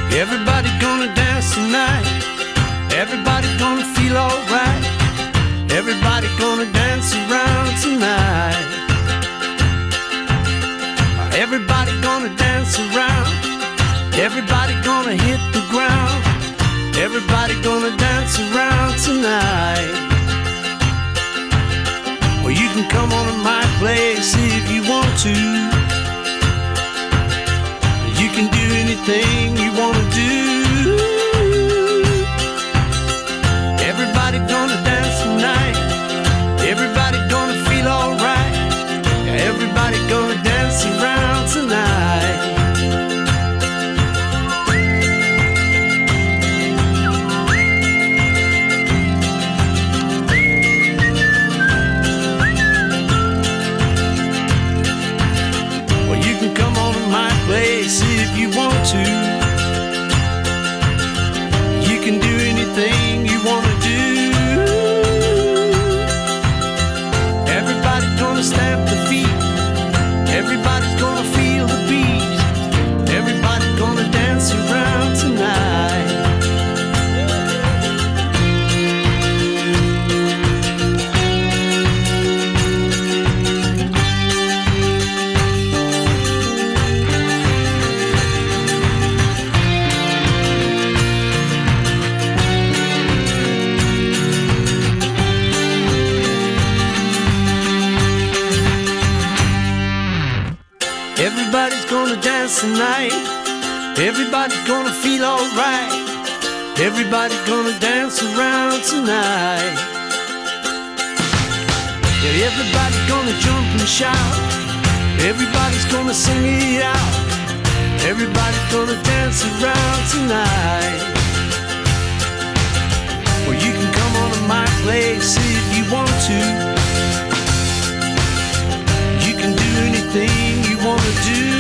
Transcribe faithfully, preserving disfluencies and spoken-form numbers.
Everybody gonna dance tonight. Everybody gonna feel alright. Everybody gonna dance around tonight. Everybody gonna dance around. Everybody gonna hit the ground. Everybody gonna dance around tonight. Well, you can come on to my place if you want to. You can do anything you wanna do. Everybody gonna dance tonight. Everybody gonna feel alright. Everybody gonna dance around tonight. Well, you can come on to my place if you want to. You can do anything you wanna do. Everybody's gonna stamp the feet. Everybody's gonna feel the beat. Everybody's gonna dance around tonight. Everybody's gonna dance tonight. Everybody's gonna feel alright. Everybody's gonna dance around tonight. Yeah, everybody's gonna jump and shout. Everybody's gonna sing it out. Everybody's gonna dance around tonight. Well, you can come on to my place if you want to. You can do anything you wanna do.